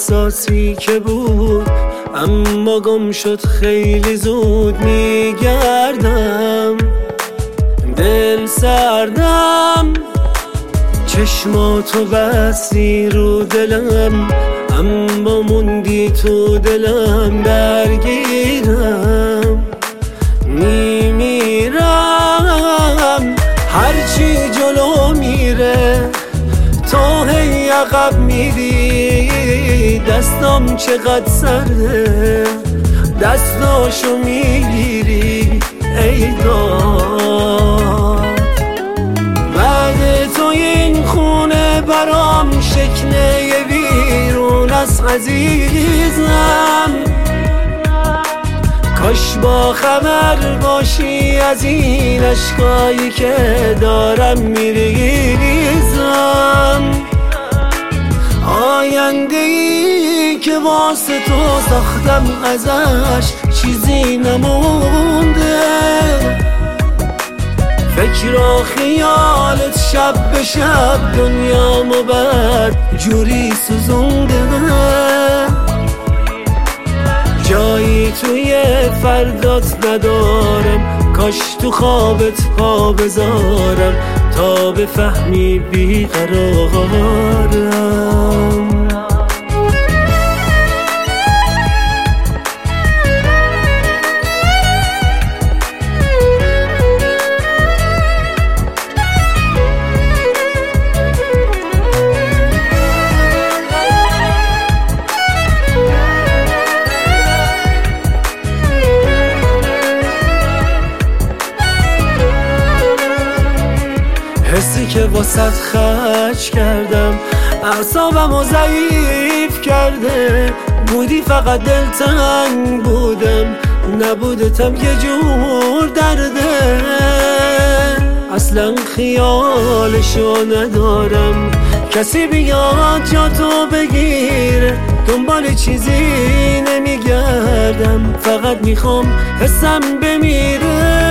احساسی که بود، اما گم شد خیلی زود. میگردم دل سردم، چشماتو بستی رو دلم، اما موندی تو دلم. درگیرم میمیرم، هرچی جلو میره تو هی عقب میری. دستام چقدر سرده دستاشو میگیری ای داد. بعد تو این خونه برام شکنه ویرون است عزیزم. کاش با خبر باشی از این اشکایی که دارم میریزم. آینده ای که واسه تو ساختم ازش چیزی نمونده. فکر و خیالت شب به شب دنیامو بد جوری سوزونده. جایی توی فردات ندارم، کاش تو خوابت پا بذارم تا بفهمی بیقرارم. حسی که واسط خرج کردم اعصابمو ضعیف کرده. بودی فقط دلتنگ بودم، نبودتم یه جور درده. اصلا خیالشو ندارم کسی بیاد جا تو بگیره. دنبال چیزی نمیگردم، فقط میخوام حسم بمیره.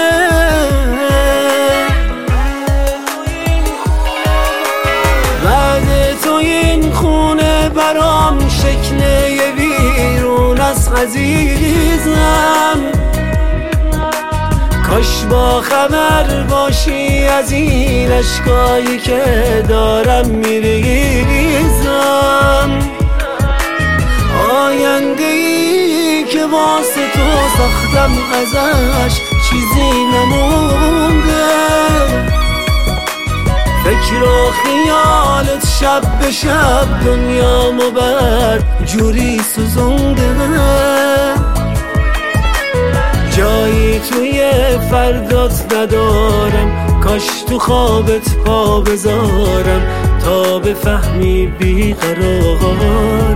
برام شکنه ویرون است عزیزم. کاش با خبر باشی از این اشکایی که دارم میریزم. آینده ای که واسه تو ساختم ازش چیزی نمونده. فکر و خیالت شب به شب دنیامو بد جوری سوزونده. جایی توی فردات ندارم، کاش تو خوابت پا بذارم تا بفهمی بیقرارم.